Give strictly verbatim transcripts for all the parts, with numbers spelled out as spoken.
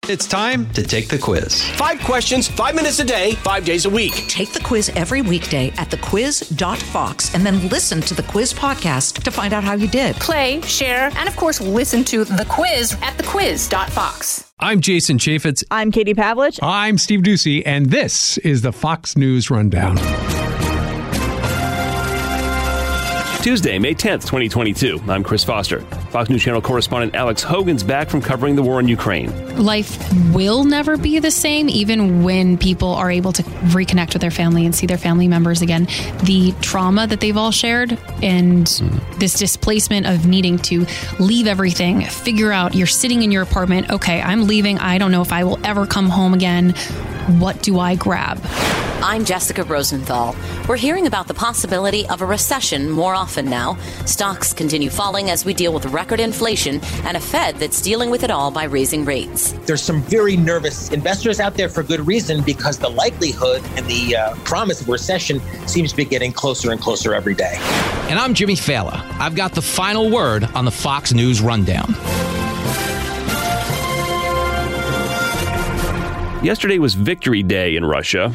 It's time to take the quiz. Five questions, five minutes a day, five days a week. Take the quiz every weekday at the quiz dot fox and then listen to the quiz podcast to find out how you did. Play, share, and of course, listen to the quiz at the quiz dot fox. I'm Jason Chaffetz. I'm Katie Pavlich. I'm Steve Doocy, and this is the Fox News Rundown. Tuesday, May tenth, twenty twenty-two. I'm Chris Foster. Fox News Channel correspondent Alex Hogan's back from covering the war in Ukraine. Life will never be the same, even when people are able to reconnect with their family and see their family members again. The trauma that they've all shared and mm. this displacement of needing to leave everything, figure out, you're sitting in your apartment, okay, I'm leaving, I don't know if I will ever come home again. What do I grab? I'm Jessica Rosenthal. We're hearing about the possibility of a recession more often now. Stocks continue falling as we deal with record inflation and a Fed that's dealing with it all by raising rates. There's some very nervous investors out there for good reason because the likelihood and the uh, promise of recession seems to be getting closer and closer every day. And I'm Jimmy Fallon. I've got the final word on the Fox News Rundown. Yesterday was Victory Day in Russia,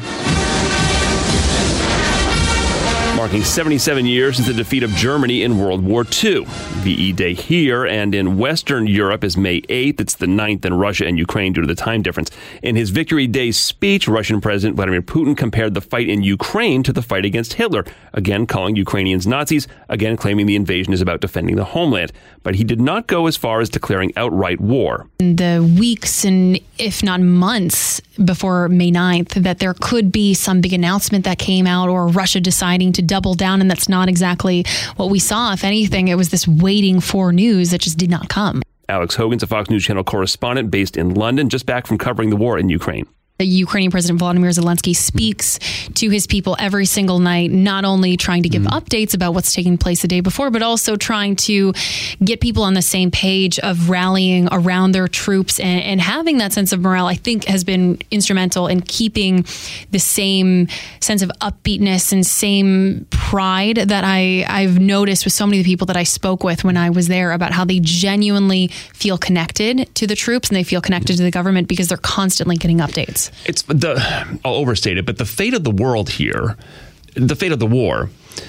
marking seventy-seven years since the defeat of Germany in World War Two. V E Day here and in Western Europe is May eighth. It's the ninth in Russia and Ukraine due to the time difference. In his Victory Day speech, Russian President Vladimir Putin compared the fight in Ukraine to the fight against Hitler, again calling Ukrainians Nazis, again claiming the invasion is about defending the homeland. But he did not go as far as declaring outright war. In the weeks and if not months before May ninth, that there could be some big announcement that came out or Russia deciding to double down, and that's not exactly what we saw. If anything, it was this waiting for news that just did not come. Alex Hogan's a Fox News Channel correspondent based in London, just back from covering the war in Ukraine. The Ukrainian President Volodymyr Zelensky speaks to his people every single night, not only trying to give mm. updates about what's taking place the day before, but also trying to get people on the same page of rallying around their troops and, and having that sense of morale, I think, has been instrumental in keeping the same sense of upbeatness and same pride that I, I've noticed with so many of the people that I spoke with when I was there about how they genuinely feel connected to the troops and they feel connected to the government because they're constantly getting updates. It's the, I'll overstate it, but the fate of the world here, the fate of the war,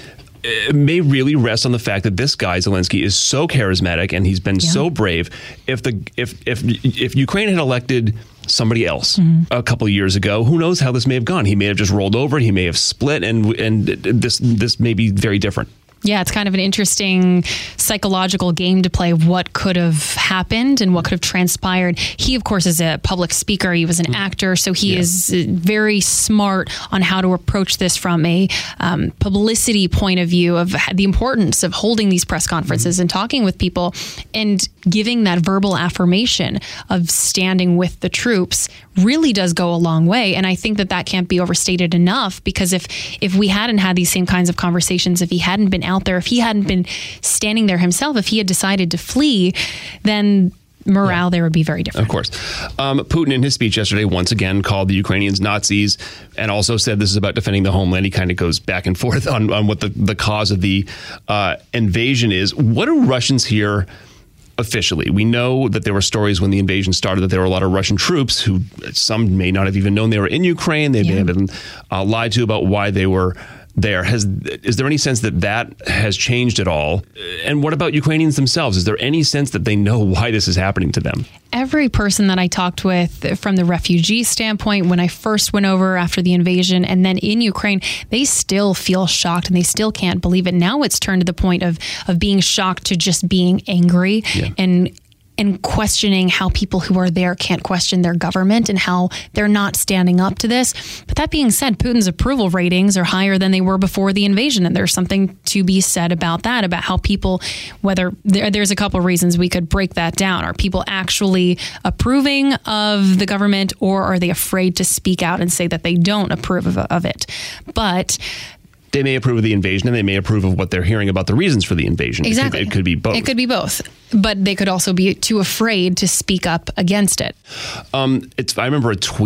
may really rest on the fact that this guy Zelensky is so charismatic and he's been yeah. so brave. If the if if if Ukraine had elected somebody else mm-hmm. a couple of years ago, who knows how this may have gone? He may have just rolled over. He may have split, and and this this may be very different. Yeah, it's kind of an interesting psychological game to play of what could have happened and what could have transpired. He, of course, is a public speaker. He was an actor, so he yeah. is very smart on how to approach this from a um, publicity point of view of the importance of holding these press conferences mm-hmm. and talking with people and giving that verbal affirmation of standing with the troops really does go a long way. And I think that that can't be overstated enough, because if if we hadn't had these same kinds of conversations, if he hadn't been out there, if he hadn't been standing there himself, if he had decided to flee, then morale yeah. there would be very different. Of course. Um, Putin in his speech yesterday once again called the Ukrainians Nazis and also said this is about defending the homeland. He kind of goes back and forth on, on what the, the cause of the uh, invasion is. What do Russians here officially? We know that there were stories when the invasion started that there were a lot of Russian troops who some may not have even known they were in Ukraine. They yeah. may have been uh, lied to about why they were there. Has is there any sense that that has changed at all? And what about Ukrainians themselves? Is there any sense that they know why this is happening to them? Every person that I talked with from the refugee standpoint, when I first went over after the invasion and then in Ukraine, they still feel shocked and they still can't believe it. Now it's turned to the point of of being shocked to just being angry yeah. and and questioning how people who are there can't question their government and how they're not standing up to this. But that being said, Putin's approval ratings are higher than they were before the invasion. And there's something to be said about that, about how people, whether there, there's a couple of reasons we could break that down. Are people actually approving of the government, or are they afraid to speak out and say that they don't approve of, of it? But they may approve of the invasion and they may approve of what they're hearing about the reasons for the invasion. Exactly. It could, it could be both. It could be both. But they could also be too afraid to speak up against it. Um, it's, I remember a tweet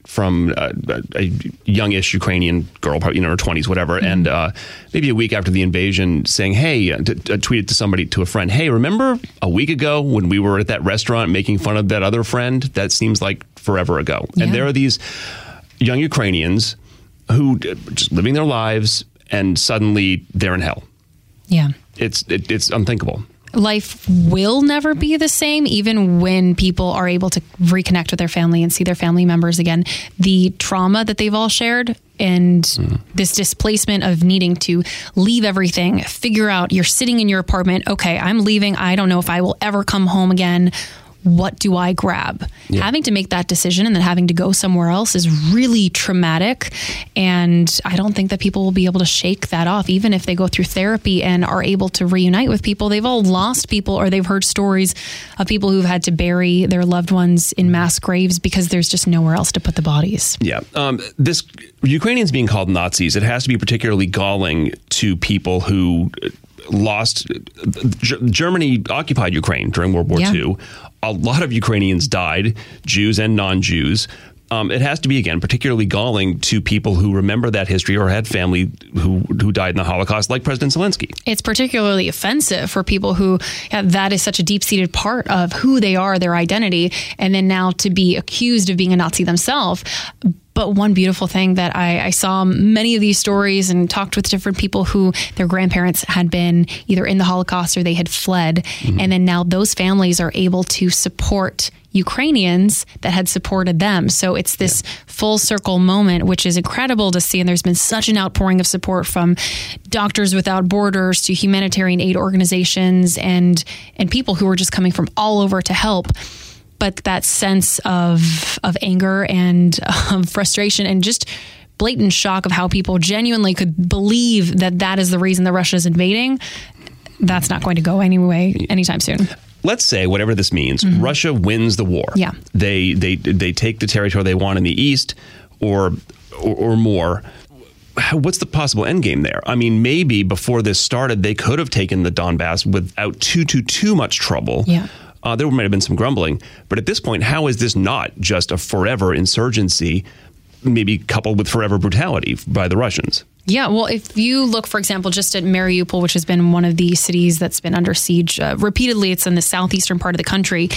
from uh, a youngish Ukrainian girl, probably in her twenties, whatever, mm-hmm. and uh, maybe a week after the invasion, saying, "Hey," uh, t- t- tweeted to somebody, to a friend, "Hey, remember a week ago when we were at that restaurant making fun of that other friend? That seems like forever ago." Yeah. And there are these young Ukrainians who uh, just living their lives, and suddenly they're in hell. Yeah, it's it, it's unthinkable. Life will never be the same, even when people are able to reconnect with their family and see their family members again. The trauma that they've all shared and mm. this displacement of needing to leave everything, figure out, you're sitting in your apartment, okay, I'm leaving. I don't know if I will ever come home again. What do I grab? Yeah. Having to make that decision and then having to go somewhere else is really traumatic. And I don't think that people will be able to shake that off, even if they go through therapy and are able to reunite with people. They've all lost people, or they've heard stories of people who've had to bury their loved ones in mass graves because there's just nowhere else to put the bodies. Yeah. Um, this Ukrainians being called Nazis, it has to be particularly galling to people who lost. G- Germany occupied Ukraine during World War yeah. Two. A lot of Ukrainians died, Jews and non-Jews. Um, it has to be, again, particularly galling to people who remember that history or had family who who died in the Holocaust, like President Zelensky. It's particularly offensive for people who, yeah, that is such a deep-seated part of who they are, their identity, and then now to be accused of being a Nazi themselves. But one beautiful thing that I, I saw many of these stories and talked with different people who their grandparents had been either in the Holocaust or they had fled. Mm-hmm. And then now those families are able to support Ukrainians that had supported them. So it's this yeah. full circle moment, which is incredible to see. And there's been such an outpouring of support from Doctors Without Borders to humanitarian aid organizations and and people who are just coming from all over to help. But that sense of of anger and um, frustration and just blatant shock of how people genuinely could believe that that is the reason that Russia is invading, that's not going to go anyway anytime soon. Let's say, whatever this means, mm-hmm. Russia wins the war. Yeah. They they they take the territory they want in the east or or, or more. What's the possible end game there? I mean, maybe before this started, they could have taken the Donbass without too, too, too much trouble. Yeah. Uh, there might have been some grumbling. But at this point, how is this not just a forever insurgency, maybe coupled with forever brutality by the Russians? Yeah, well, if you look, for example, just at Mariupol, which has been one of the cities that's been under siege uh, repeatedly, it's in the southeastern part of the country.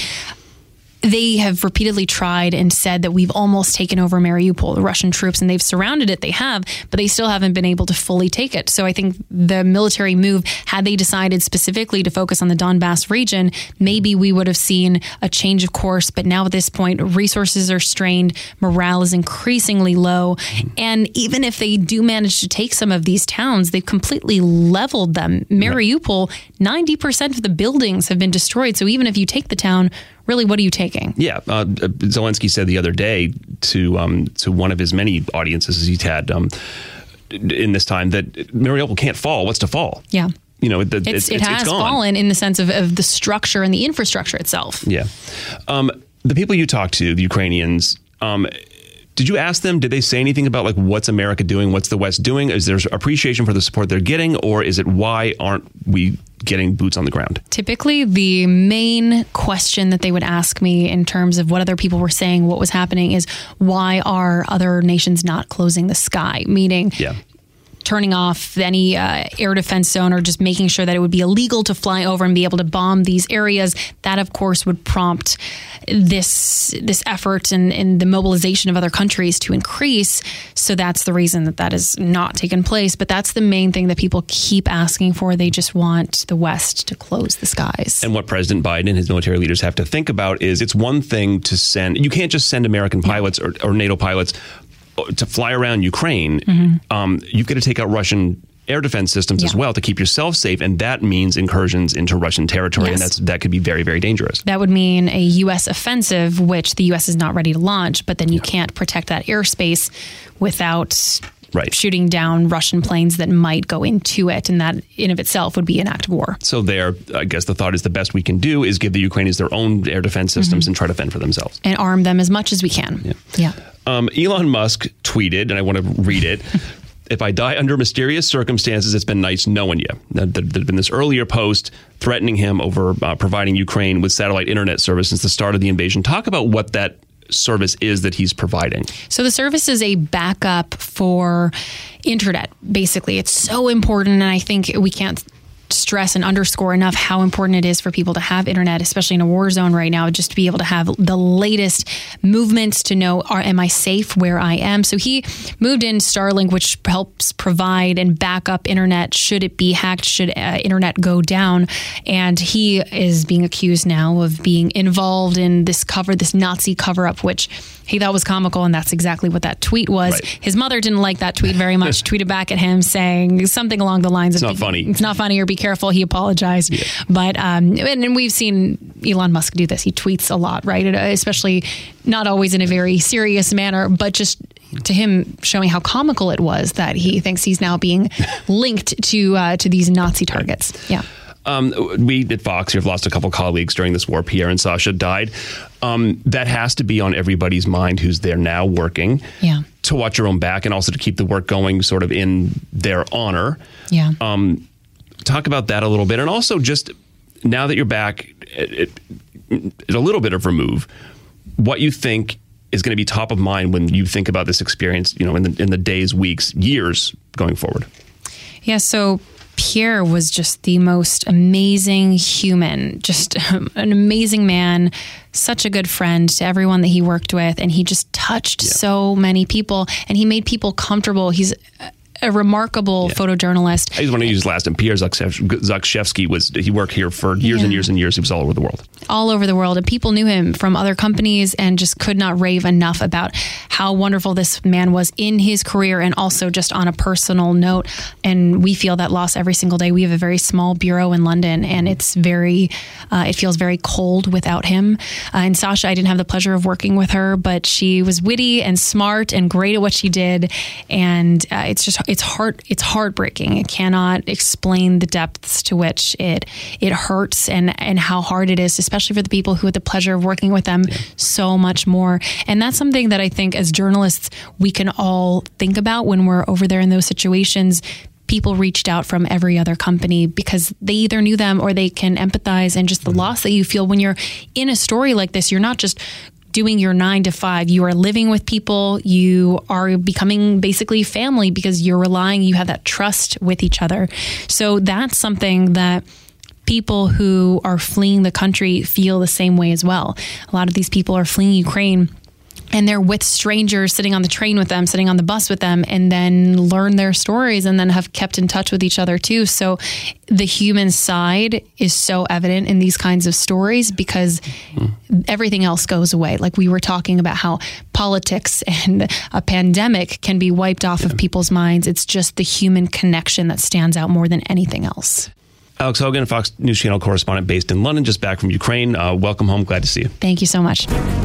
They have repeatedly tried and said that we've almost taken over Mariupol, the Russian troops, and they've surrounded it. They have, but they still haven't been able to fully take it. So I think the military move, had they decided specifically to focus on the Donbass region, maybe we would have seen a change of course. But now at this point, resources are strained, morale is increasingly low. And even if they do manage to take some of these towns, they've completely leveled them. Mariupol, ninety percent of the buildings have been destroyed. So even if you take the town, really, what are you taking? Yeah. Uh, Zelensky said the other day to um, to one of his many audiences he's had um, in this time that Mariupol can't fall. What's to fall? Yeah. You know, it, it's, it's, it it's, has it's gone. fallen in the sense of, of the structure and the infrastructure itself. Yeah. Um, the people you talked to, the Ukrainians, um, did you ask them, did they say anything about like what's America doing? What's the West doing? Is there appreciation for the support they're getting? Or is it why aren't we getting boots on the ground? Typically, the main question that they would ask me in terms of what other people were saying, what was happening, is why are other nations not closing the sky? Meaning, yeah. turning off any uh, air defense zone or just making sure that it would be illegal to fly over and be able to bomb these areas. That, of course, would prompt this this effort and, and the mobilization of other countries to increase. So that's the reason that that has not taken place. But that's the main thing that people keep asking for. They just want the West to close the skies. And what President Biden and his military leaders have to think about is it's one thing to send, you can't just send American pilots or, or NATO pilots to fly around Ukraine. Mm-hmm. Um, you've got to take out Russian air defense systems yeah. as well to keep yourself safe. And that means incursions into Russian territory. Yes. And that's that could be very, very dangerous. That would mean a U S offensive, which the U S is not ready to launch. But then you yeah. can't protect that airspace without right. shooting down Russian planes that might go into it. And that in of itself would be an act of war. So there, I guess the thought is the best we can do is give the Ukrainians their own air defense systems mm-hmm. and try to fend for themselves. And arm them as much as we can. Yeah. yeah. Um, Elon Musk tweeted, and I want to read it, if I die under mysterious circumstances, it's been nice knowing you. There had been this earlier post threatening him over uh, providing Ukraine with satellite internet service since the start of the invasion. Talk about what that service is that he's providing? So the service is a backup for internet, basically. It's so important, and I think we can't stress and underscore enough how important it is for people to have internet, especially in a war zone right now, just to be able to have the latest movements to know, are, am I safe where I am? So he moved in Starlink, which helps provide and back up internet should it be hacked, should uh, internet go down. And he is being accused now of being involved in this cover, this Nazi cover up, which he thought was comical, and that's exactly what that tweet was. Right. His mother didn't like that tweet very much, tweeted back at him saying something along the lines it's of, not funny. It's not funny, or be careful. He apologized. Yeah. But, um, and, and we've seen Elon Musk do this. He tweets a lot, right? Especially not always in a very serious manner, but just to him showing how comical it was that he thinks he's now being linked to, uh, to these Nazi targets. Yeah. Um, we at Fox have lost a couple colleagues during this war. Pierre and Sasha died. Um, that has to be on everybody's mind who's there now working. Yeah. To watch your own back and also to keep the work going sort of in their honor. Yeah. Um, talk about that a little bit. And also just now that you're back at, at, at a little bit of remove, what you think is going to be top of mind when you think about this experience, you know, in the, in the days, weeks, years going forward. Yeah. So Pierre was just the most amazing human, just an amazing man, such a good friend to everyone that he worked with. And he just touched yeah. so many people, and he made people comfortable. He's a remarkable yeah. photojournalist. I just want to use his last name. Pierre Zakrzewski was, he worked here for years yeah. and years and years. He was all over the world. All over the world. And people knew him from other companies and just could not rave enough about how wonderful this man was in his career and also just on a personal note. And we feel that loss every single day. We have a very small bureau in London, and it's very, uh, it feels very cold without him. Uh, and Sasha, I didn't have the pleasure of working with her, but she was witty and smart and great at what she did. And uh, it's just, it's heart, it's heartbreaking. It cannot explain the depths to which it, it hurts and, and how hard it is, especially for the people who had the pleasure of working with them, yeah. so much more. And that's something that I think as journalists, we can all think about when we're over there in those situations. People reached out from every other company because they either knew them or they can empathize, and just the mm-hmm. loss that you feel when you're in a story like this. You're not just doing your nine to five. You are living with people. You are becoming basically family because you're relying, you have that trust with each other. So that's something that people who are fleeing the country feel the same way as well. A lot of these people are fleeing Ukraine, and they're with strangers, sitting on the train with them, sitting on the bus with them, and then learn their stories and then have kept in touch with each other too. So the human side is so evident in these kinds of stories because mm. everything else goes away. Like we were talking about how politics and a pandemic can be wiped off yeah. of people's minds. It's just the human connection that stands out more than anything else. Alex Hogan, Fox News Channel correspondent based in London, just back from Ukraine. Uh, welcome home. Glad to see you. Thank you so much.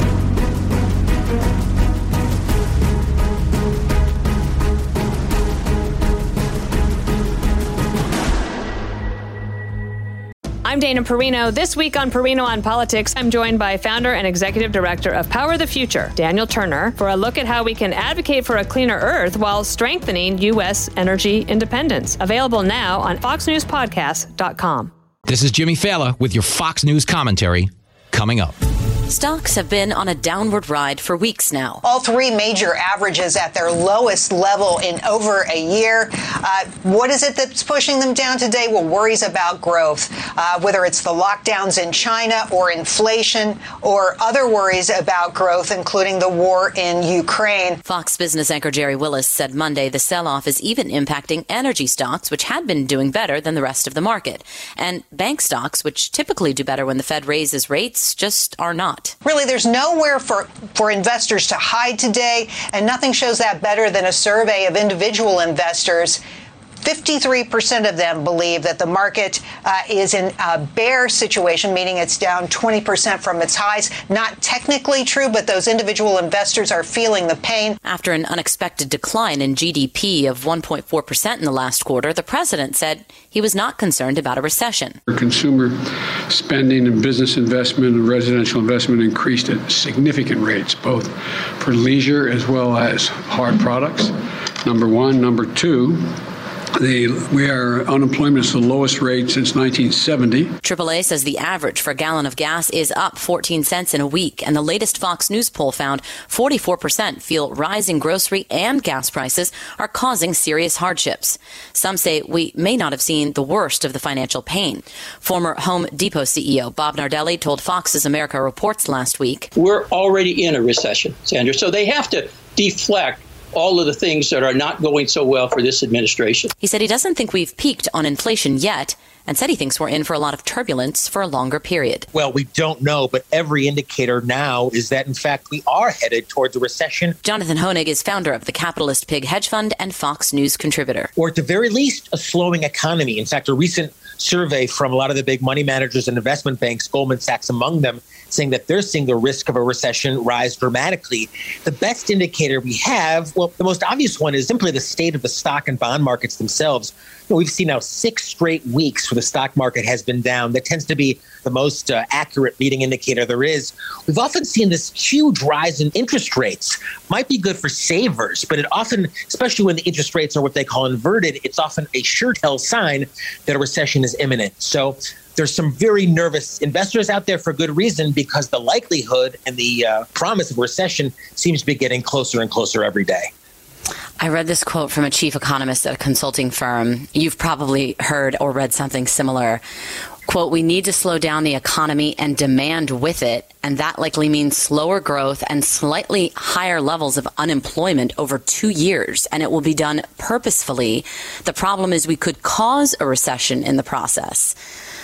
I'm Dana Perino. This week on Perino on Politics, I'm joined by founder and executive director of Power the Future, Daniel Turner, for a look at how we can advocate for a cleaner Earth while strengthening U S energy independence. Available now on fox news podcast dot com. This is Jimmy Fallon with your Fox News commentary coming up. Stocks have been on a downward ride for weeks now. All three major averages at their lowest level in over a year. Uh, what is it that's pushing them down today? Well, worries about growth, uh, whether it's the lockdowns in China or inflation or other worries about growth, including the war in Ukraine. Fox Business anchor Jerry Willis said Monday the sell-off is even impacting energy stocks, which had been doing better than the rest of the market. And bank stocks, which typically do better when the Fed raises rates, just are not. Really, there's nowhere for, for investors to hide today, and nothing shows that better than a survey of individual investors. fifty-three percent of them believe that the market uh, is in a bear situation, meaning it's down twenty percent from its highs. Not technically true, but those individual investors are feeling the pain. After an unexpected decline in G D P of one point four percent in the last quarter, the president said he was not concerned about a recession. Consumer spending and business investment and residential investment increased at significant rates, both for leisure as well as hard products, number one. Number two, The, we are unemployment is the lowest rate since nineteen seventy. triple A says the average for a gallon of gas is up fourteen cents in a week, and the latest Fox News poll found forty-four percent feel rising grocery and gas prices are causing serious hardships. Some say we may not have seen the worst of the financial pain. Former Home Depot C E O Bob Nardelli told Fox's America Reports last week, "We're already in a recession, Sandra, so they have to deflect all of the things that are not going so well for this administration." He said he doesn't think we've peaked on inflation yet, and said he thinks we're in for a lot of turbulence for a longer period. Well, we don't know, but every indicator now is that, in fact, we are headed towards a recession. Jonathan Hoenig is founder of the Capitalist Pig Hedge Fund and Fox News contributor. Or at the very least, a slowing economy. In fact, a recent survey from a lot of the big money managers and investment banks, Goldman Sachs among them, saying that they're seeing the risk of a recession rise dramatically. The best indicator we have, well, the most obvious one is simply the state of the stock and bond markets themselves. You know, we've seen now six straight weeks where the stock market has been down. That tends to be the most uh, accurate leading indicator there is. We've often seen this huge rise in interest rates. Might be good for savers, but it often, especially when the interest rates are what they call inverted, it's often a sure tell sign that a recession is imminent. So there's some very nervous investors out there for good reason, because the likelihood and the uh, promise of recession seems to be getting closer and closer every day. I read this quote from a chief economist at a consulting firm. You've probably heard or read something similar. Quote, "We need to slow down the economy and demand with it, and that likely means slower growth and slightly higher levels of unemployment over two years, and it will be done purposefully. The problem is we could cause a recession in the process."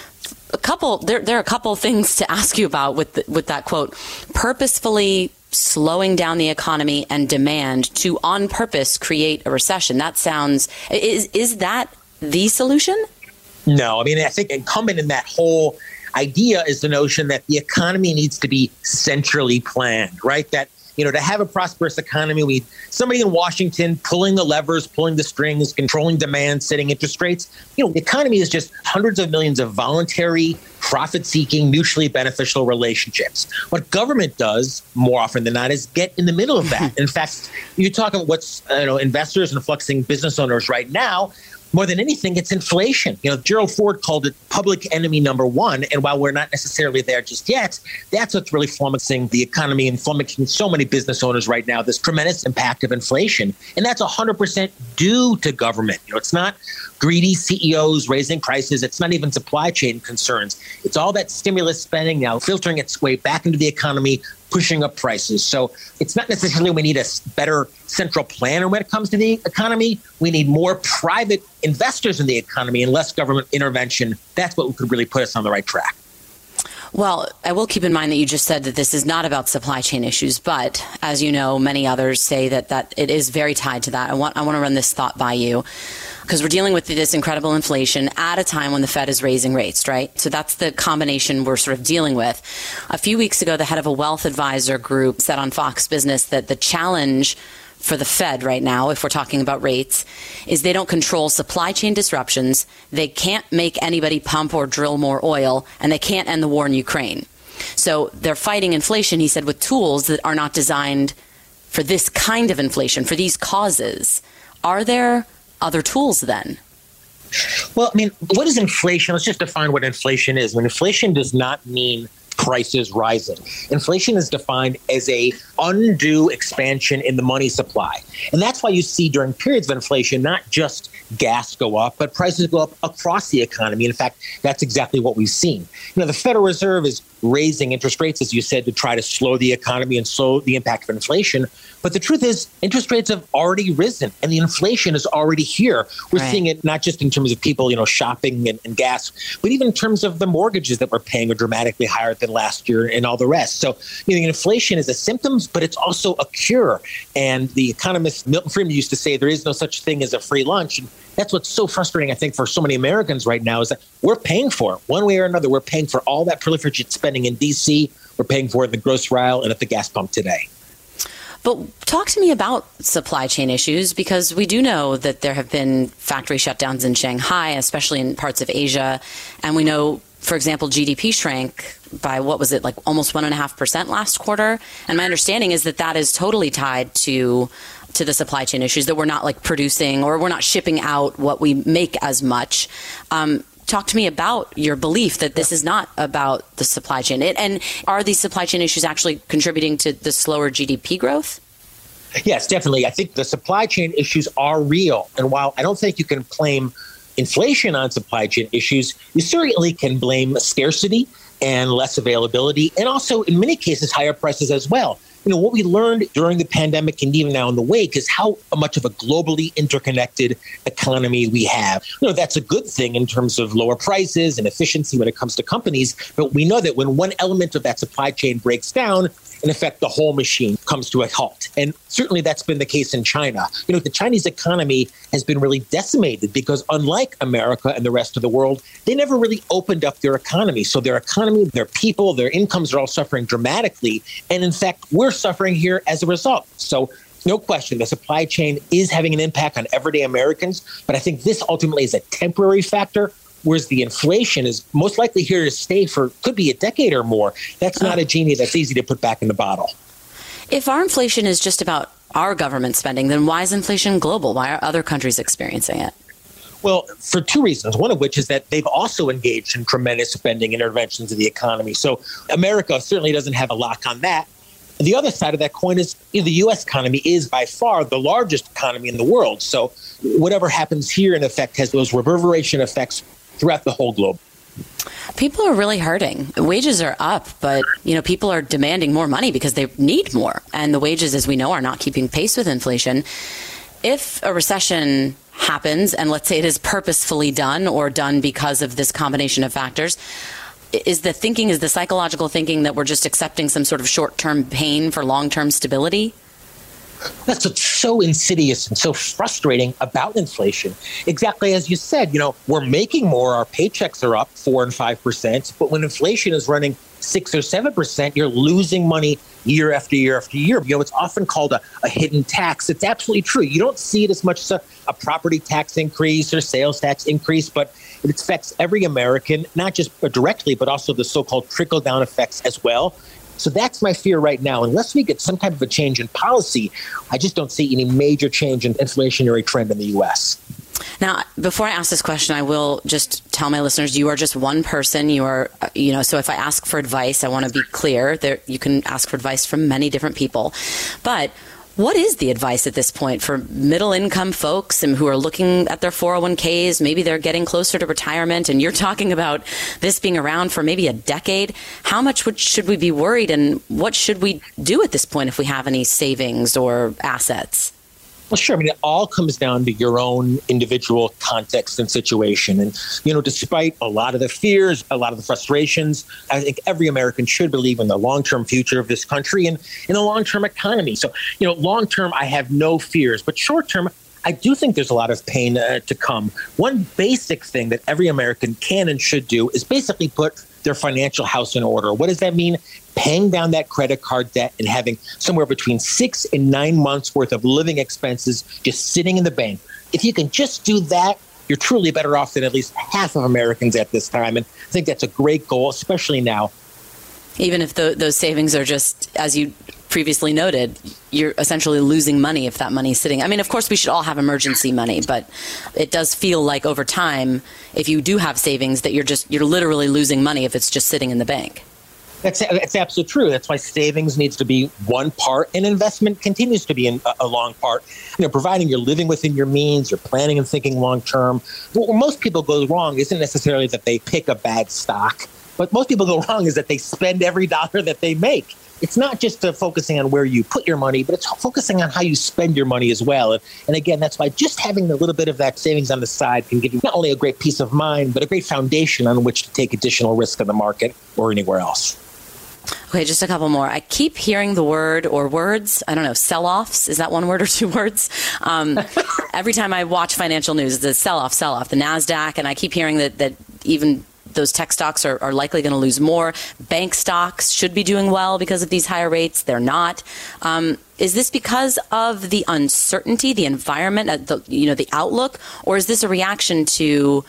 A couple, there, there are a couple things to ask you about with the, with that quote. Purposefully slowing down the economy and demand to on purpose create a recession. That sounds, is is that the solution? No, I mean, I think incumbent in that whole idea is the notion that the economy needs to be centrally planned, right? That, you know, to have a prosperous economy, we need somebody in Washington pulling the levers, pulling the strings, controlling demand, setting interest rates. You know, the economy is just hundreds of millions of voluntary, profit-seeking, mutually beneficial relationships. What government does more often than not is get in the middle of that. In fact, you talk about what's, you know, investors and fluxing business owners right now. More than anything, it's inflation. You know, Gerald Ford called it public enemy number one. And while we're not necessarily there just yet, that's what's really flummoxing the economy and flummoxing so many business owners right now, this tremendous impact of inflation. And that's one hundred percent due to government. You know, it's not greedy C E Os raising prices. It's not even supply chain concerns. It's all that stimulus spending now filtering its way back into the economy, pushing up prices. So it's not necessarily we need a better central planner when it comes to the economy. We need more private investors in the economy and less government intervention. That's what could really put us on the right track. Well, I will keep in mind that you just said that this is not about supply chain issues, but as you know, many others say that, that it is very tied to that. I want I want to run this thought by you, because we're dealing with this incredible inflation at a time when the Fed is raising rates, right? So that's the combination we're sort of dealing with. A few weeks ago, the head of a wealth advisor group said on Fox Business that the challenge for the Fed right now, if we're talking about rates, is they don't control supply chain disruptions, they can't make anybody pump or drill more oil, and they can't end the war in Ukraine. So they're fighting inflation, he said, with tools that are not designed for this kind of inflation, for these causes. Are there other tools then? Well, I mean, what is inflation? Let's just define what inflation is. I mean, inflation does not mean prices rising. Inflation is defined as a undue expansion in the money supply. And that's why you see during periods of inflation, not just gas go up, but prices go up across the economy. In fact, that's exactly what we've seen. You know, the Federal Reserve is raising interest rates, as you said, to try to slow the economy and slow the impact of inflation. But the truth is, interest rates have already risen and the inflation is already here. We're right. seeing it not just in terms of people, you know, shopping and, and gas, but even in terms of the mortgages that we're paying are dramatically higher than last year and all the rest. So, you know, inflation is a symptom, but it's also a cure. And the economist Milton Friedman used to say there is no such thing as a free lunch. And that's what's so frustrating, I think, for so many Americans right now is that we're paying for it one way or another. We're paying for all that proliferation spending in D C. We're paying for it in the grocery aisle and at the gas pump today. But talk to me about supply chain issues, because we do know that there have been factory shutdowns in Shanghai, especially in parts of Asia. And we know, for example, G D P shrank by, what was it, like almost one and a half percent last quarter. And my understanding is that that is totally tied to to the supply chain issues, that we're not like producing or we're not shipping out what we make as much. Um, talk to me about your belief that this is not about the supply chain. It, and are these supply chain issues actually contributing to the slower G D P growth? Yes, definitely. I think the supply chain issues are real. And while I don't think you can blame inflation on supply chain issues, you certainly can blame scarcity and less availability, and also in many cases higher prices as well. You know, what we learned during the pandemic and even now in the wake is how much of a globally interconnected economy we have. You know, that's a good thing in terms of lower prices and efficiency when it comes to companies. But we know that when one element of that supply chain breaks down, in effect, the whole machine comes to a halt. And certainly that's been the case in China. You know, the Chinese economy has been really decimated because unlike America and the rest of the world, they never really opened up their economy. So their economy, their people, their incomes are all suffering dramatically. And in fact, we're suffering here as a result. So no question, the supply chain is having an impact on everyday Americans. But I think this ultimately is a temporary factor, whereas the inflation is most likely here to stay for could be a decade or more. That's not a genie that's easy to put back in the bottle. If our inflation is just about our government spending, then why is inflation global? Why are other countries experiencing it? Well, for two reasons, one of which is that they've also engaged in tremendous spending interventions in the economy. So America certainly doesn't have a lock on that. The other side of that coin is, you know, the U S economy is by far the largest economy in the world. So whatever happens here, in effect, has those reverberation effects throughout the whole globe. People are really hurting. Wages are up, but you know, people are demanding more money because they need more. And the wages, as we know, are not keeping pace with inflation. If a recession happens, and let's say it is purposefully done or done because of this combination of factors, is the thinking, is the psychological thinking that we're just accepting some sort of short-term pain for long-term stability? That's what's so insidious and so frustrating about inflation. Exactly as you said, you know, we're making more, our paychecks are up four and five percent, but when inflation is running six or seven percent, you're losing money year after year after year. You know, it's often called a, a hidden tax. It's absolutely true. You don't see it as much as a, a property tax increase or sales tax increase, but it affects every American, not just directly, but also the so-called trickle-down effects as well. So that's my fear right now. Unless we get some type of a change in policy, I just don't see any major change in inflationary trend in the U S. Now, before I ask this question, I will just tell my listeners, you are just one person. You are, you know, so if I ask for advice, I want to be clear that you can ask for advice from many different people. But what is the advice at this point for middle income folks and who are looking at their four oh one k's? Maybe they're getting closer to retirement, and you're talking about this being around for maybe a decade. How much would, should we be worried, and what should we do at this point if we have any savings or assets? Well, sure. I mean, it all comes down to your own individual context and situation. And, you know, despite a lot of the fears, a lot of the frustrations, I think every American should believe in the long-term future of this country and in a long-term economy. So, you know, long-term, I have no fears. But short-term, I do think there's a lot of pain uh, to come. One basic thing that every American can and should do is basically put their financial house in order. What does that mean? Paying down that credit card debt and having somewhere between six and nine months worth of living expenses just sitting in the bank. If you can just do that, you're truly better off than at least half of Americans at this time. And I think that's a great goal, especially now. Even if the, those savings are just, as you previously noted, you're essentially losing money if that money is sitting. I mean, of course, we should all have emergency money, but it does feel like over time, if you do have savings, that you're just you're literally losing money if it's just sitting in the bank. That's, that's absolutely true. That's why savings needs to be one part and investment continues to be in a, a long part. You know, providing you're living within your means, you're planning and thinking long term. Where most people go wrong isn't necessarily that they pick a bad stock. What most people go wrong is that they spend every dollar that they make. It's not just uh, focusing on where you put your money, but it's focusing on how you spend your money as well. And, and again, that's why just having a little bit of that savings on the side can give you not only a great peace of mind, but a great foundation on which to take additional risk in the market or anywhere else. Okay, just a couple more. I keep hearing the word or words, I don't know, sell-offs. Is that one word or two words? Um, every time I watch financial news, it's a sell-off, sell-off. The NASDAQ, and I keep hearing that, that even those tech stocks are, are likely going to lose more. Bank stocks should be doing well because of these higher rates. They're not. Um, is this because of the uncertainty, the environment, uh, the, you know, the outlook, or is this a reaction to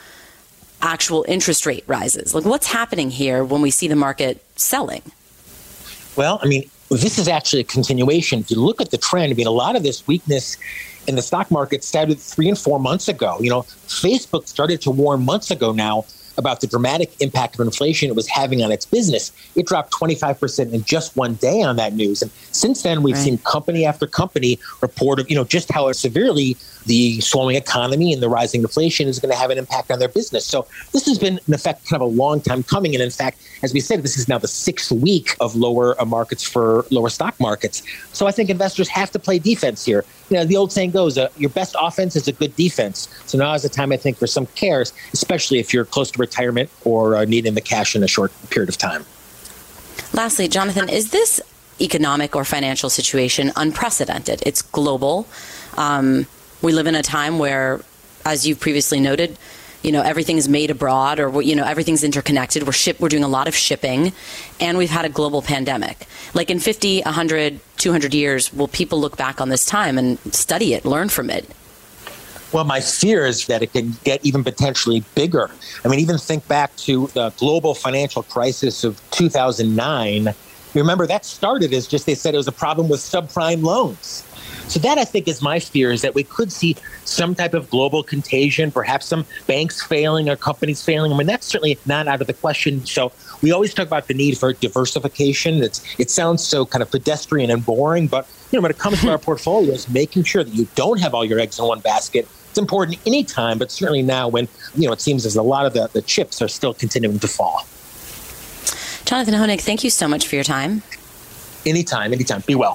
actual interest rate rises? Like, what's happening here when we see the market selling? Well, I mean, this is actually a continuation. If you look at the trend, I mean, a lot of this weakness in the stock market started three and four months ago. You know, Facebook started to warn months ago now about the dramatic impact of inflation it was having on its business. It dropped twenty-five percent in just one day on that news. And since then, we've right. seen company after company report of, you know, just how severely the slowing economy and the rising inflation is going to have an impact on their business. So this has been, in effect, kind of a long time coming. And in fact, as we said, this is now the sixth week of lower uh, markets for lower stock markets. So I think investors have to play defense here. You know, the old saying goes, uh, your best offense is a good defense. So now is the time, I think, for some cares, especially if you're close to retirement or uh, needing the cash in a short period of time. Lastly, Jonathan, is this economic or financial situation unprecedented? It's global. Um, we live in a time where, as you've previously noted, you know, everything is made abroad, or, you know, everything's interconnected. We're ship, we're doing a lot of shipping, and we've had a global pandemic. Like in fifty, one hundred, two hundred years, will people look back on this time and study it, learn from it? Well, my fear is that it can get even potentially bigger. I mean, even think back to the global financial crisis of two thousand nine. Remember, that started as just, they said it was a problem with subprime loans. So that, I think, is my fear, is that we could see some type of global contagion, perhaps some banks failing or companies failing. I mean, that's certainly not out of the question. So we always talk about the need for diversification. It's, it sounds so kind of pedestrian and boring, but you know, when it comes to our portfolios, making sure that you don't have all your eggs in one basket, it's important anytime, but certainly now when, you know, it seems as a lot of the, the chips are still continuing to fall. Jonathan Hoenig, thank you so much for your time. Anytime, anytime. Be well.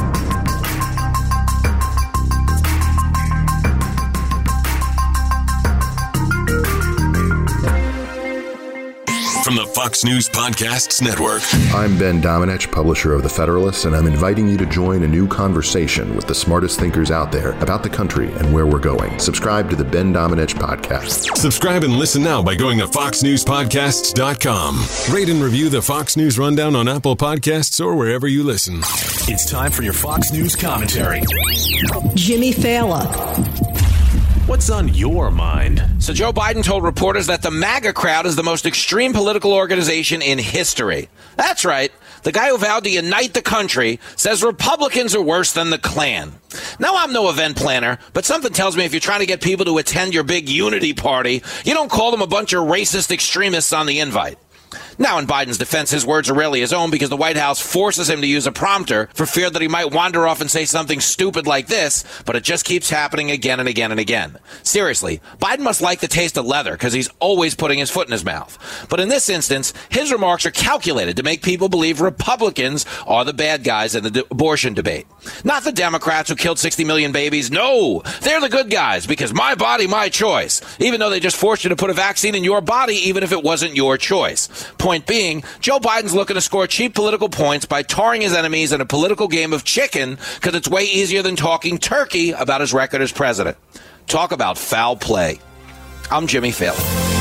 From the Fox News Podcasts Network. I'm Ben Domenech, publisher of The Federalist, and I'm inviting you to join a new conversation with the smartest thinkers out there about the country and where we're going. Subscribe to the Ben Domenech Podcast. Subscribe and listen now by going to fox news podcasts dot com. Rate and review the Fox News Rundown on Apple Podcasts or wherever you listen. It's time for your Fox News commentary. Jimmy Fallon. What's on your mind? So Joe Biden told reporters that the MAGA crowd is the most extreme political organization in history. That's right. The guy who vowed to unite the country says Republicans are worse than the Klan. Now, I'm no event planner, but something tells me if you're trying to get people to attend your big unity party, you don't call them a bunch of racist extremists on the invite. Now, in Biden's defense, his words are rarely his own because the White House forces him to use a prompter for fear that he might wander off and say something stupid like this, but it just keeps happening again and again and again. Seriously, Biden must like the taste of leather because he's always putting his foot in his mouth. But in this instance, his remarks are calculated to make people believe Republicans are the bad guys in the de- abortion debate. Not the Democrats who killed sixty million babies. No, they're the good guys because my body, my choice, even though they just forced you to put a vaccine in your body, even if it wasn't your choice. Point being, Joe Biden's looking to score cheap political points by tarring his enemies in a political game of chicken because it's way easier than talking turkey about his record as president. Talk about foul play. I'm Jimmy Fallon.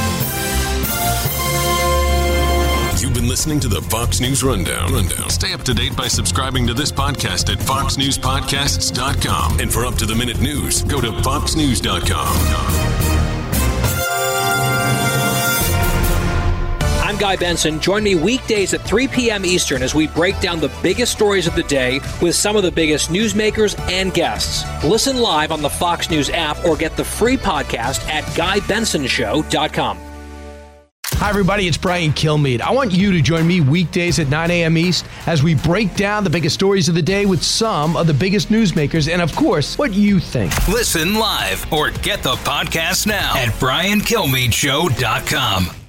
You've been listening to the Fox News Rundown. Rundown. Stay up to date by subscribing to this podcast at fox news podcasts dot com. And for up-to-the-minute news, go to fox news dot com. I'm Guy Benson. Join me weekdays at three p.m. Eastern as we break down the biggest stories of the day with some of the biggest newsmakers and guests. Listen live on the Fox News app or get the free podcast at guy benson show dot com. Hi, everybody. It's Brian Kilmeade. I want you to join me weekdays at nine a.m. East as we break down the biggest stories of the day with some of the biggest newsmakers and, of course, what you think. Listen live or get the podcast now at brian kilmeade show dot com.